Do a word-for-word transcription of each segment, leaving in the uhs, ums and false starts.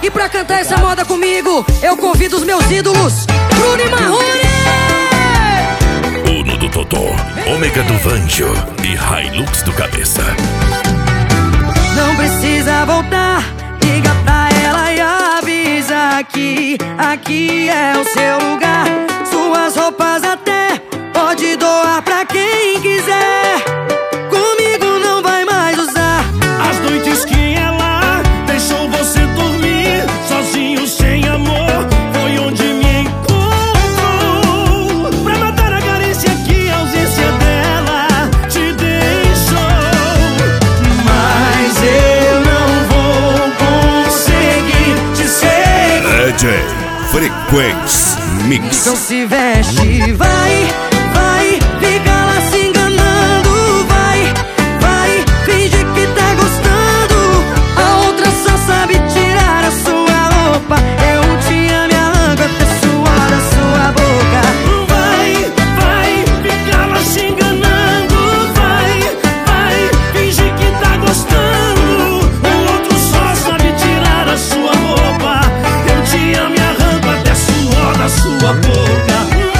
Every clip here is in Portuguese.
E pra cantar essa moda comigo, eu convido os meus ídolos, Bruno e Marrone! Uno do Totó, Ômega do Vanjo e Hilux do Cabeça. Não precisa voltar, liga pra ela e avisa que aqui é o seu lugar. Suas roupas até pode doar pra quem quiser. Comigo não vai mais usar. As noites que ela deixou você dormir sozinho, sem amor, foi onde me encontrou. Pra matar a carência que a ausência dela te deixou. Mas eu não vou conseguir te segurar. D J Frequency Mix. Então se veste, vai, vai, fica lá se enganando. Vai, vai, finge que tá gostando. A outra só sabe tirar a sua roupa. Eu te amo e arranco até suor da sua boca. Vai, vai, fica lá se enganando. Vai, vai, finge que tá gostando. O outro só sabe tirar a sua roupa. Eu te amo e arranco até suor da sua boca.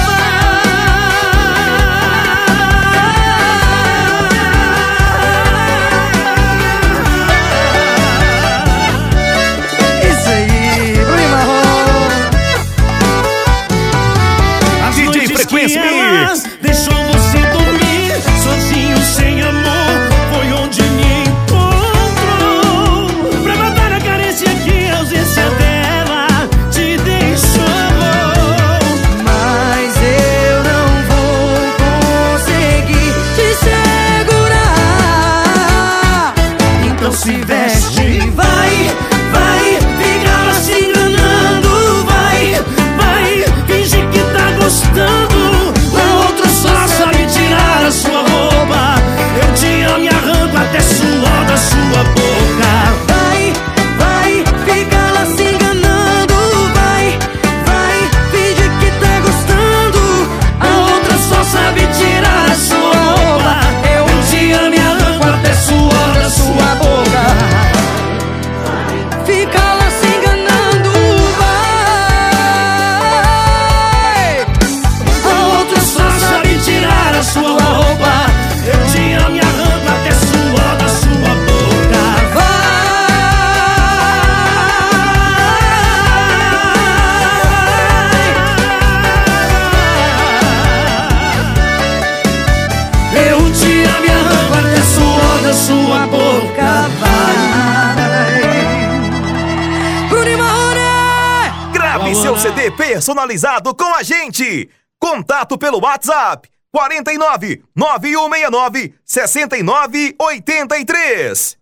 Isso aí, Bruno e Marrone. As D J noites Frequency que ela Mix. deixou você dormir sozinho, sem amor, foi onde me encontrou. Pra matar a carência que a ausência dela te deixou. Mas eu não vou conseguir te segurar. Então se veste, vai, vai, Fica lá se enganando, vai, vai, finge que tá gostando. O outro só sabe tirar a sua roupa. Eu te amo e arranco até suor da sua boca. vai, vai, fica lá se enganando. Vai, vai, finge que tá gostando. A outra só sabe tirar a sua roupa. Eu te amo e arranco até suor da sua boca. Fica lá se enganando, vai. A outra só sabe tirar a sua roupa. Eu te amo e arranco até suor da sua boca. Eu te amo e arranco até suor da sua boca. Bruno e Marrone! Grave seu C D personalizado com a gente. Contato pelo WhatsApp quarenta e nove, nove um seis nove, sessenta e nove oitenta e três.